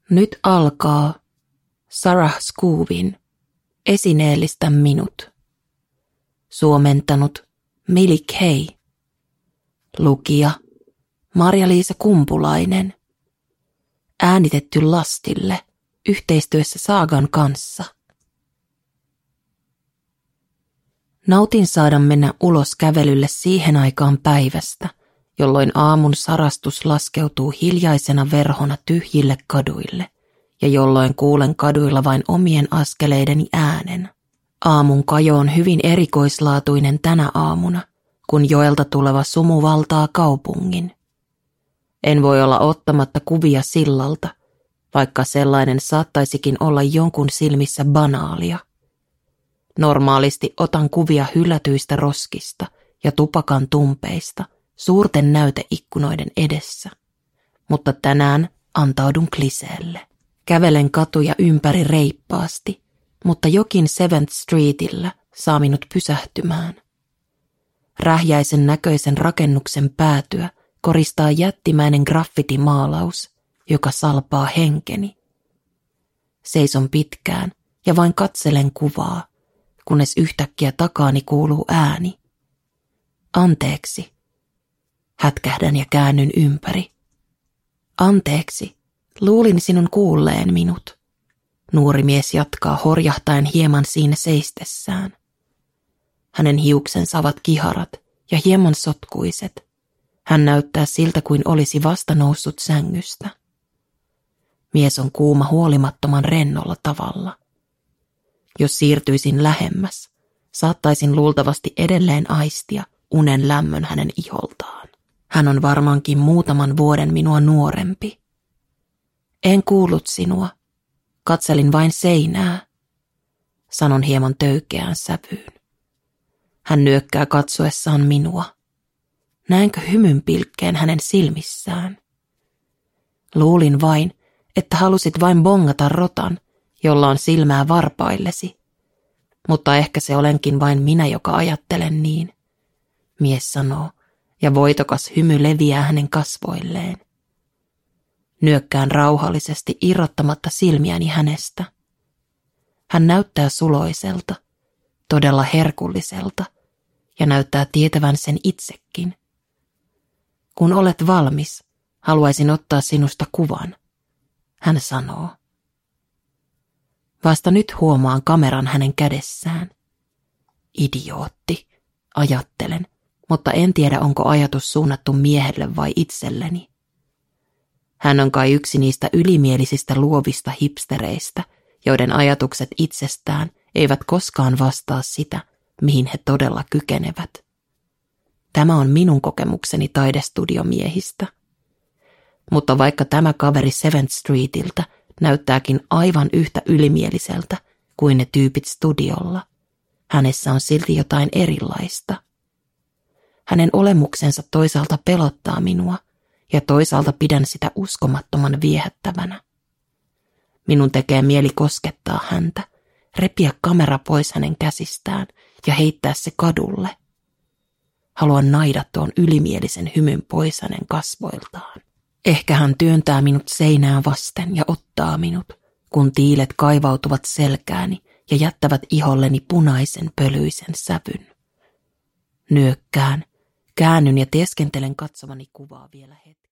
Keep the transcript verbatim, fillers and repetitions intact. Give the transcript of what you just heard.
Nyt alkaa Sarah Scoovin Esineellistä minut. Suomentanut Mili Kay. Lukija Marja-Liisa Kumpulainen. Äänitetty Lastille yhteistyössä Saagan kanssa. Nautin saada mennä ulos kävelylle siihen aikaan päivästä, jolloin aamun sarastus laskeutuu hiljaisena verhona tyhjille kaduille ja jolloin kuulen kaduilla vain omien askeleideni äänen. Aamun kajo on hyvin erikoislaatuinen tänä aamuna, kun joelta tuleva sumu valtaa kaupungin. En voi olla ottamatta kuvia sillalta, vaikka sellainen saattaisikin olla jonkun silmissä banaalia. Normaalisti otan kuvia hylätyistä roskista ja tupakan tumpeista suurten näyteikkunoiden edessä, mutta tänään antaudun kliseelle. Kävelen katuja ympäri reippaasti, mutta jokin Seventh Streetillä saa minut pysähtymään. Rähjäisen näköisen rakennuksen päätyä koristaa jättimäinen graffitimaalaus, joka salpaa henkeni. Seison pitkään ja vain katselen kuvaa, kunnes yhtäkkiä takaani kuuluu ääni. Anteeksi. Hätkähdän ja käännyn ympäri. Anteeksi, luulin sinun kuulleen minut. Nuori mies jatkaa horjahtaen hieman siinä seistessään. Hänen hiuksensa ovat kiharat ja hieman sotkuiset. Hän näyttää siltä kuin olisi vasta noussut sängystä. Mies on kuuma huolimattoman rennolla tavalla. Jos siirtyisin lähemmäs, saattaisin luultavasti edelleen aistia unen lämmön hänen iholtaan. Hän on varmaankin muutaman vuoden minua nuorempi. En kuullut sinua. Katselin vain seinää, sanon hieman töykeään sävyyn. Hän nyökkää katsoessaan minua. Näenkö hymynpilkkeen hänen silmissään? Luulin vain, että halusit vain bongata rotan, jolla on silmää varpaillesi. Mutta ehkä se olenkin vain minä, joka ajattelen niin, mies sanoo, ja voitokas hymy leviää hänen kasvoilleen. Nyökkään rauhallisesti irrottamatta silmiäni hänestä. Hän näyttää suloiselta, todella herkulliselta, ja näyttää tietävän sen itsekin. Kun olet valmis, haluaisin ottaa sinusta kuvan, hän sanoo. Vasta nyt huomaan kameran hänen kädessään. Idiootti, ajattelen, mutta en tiedä onko ajatus suunnattu miehelle vai itselleni. Hän on kai yksi niistä ylimielisistä luovista hipstereistä, joiden ajatukset itsestään eivät koskaan vastaa sitä, mihin he todella kykenevät. Tämä on minun kokemukseni taidestudio-miehistä. Mutta vaikka tämä kaveri Seventh Streetiltä näyttääkin aivan yhtä ylimieliseltä kuin ne tyypit studiolla, hänessä on silti jotain erilaista. Hänen olemuksensa toisaalta pelottaa minua, ja toisaalta pidän sitä uskomattoman viehättävänä. Minun tekee mieli koskettaa häntä, repiä kamera pois hänen käsistään ja heittää se kadulle. Haluan naida tuon ylimielisen hymyn pois hänen kasvoiltaan. Ehkä hän työntää minut seinää vasten ja ottaa minut, kun tiilet kaivautuvat selkääni ja jättävät iholleni punaisen pölyisen sävyn. Nyökkään, käännyn ja teeskentelen katsovani kuvaa vielä hetki.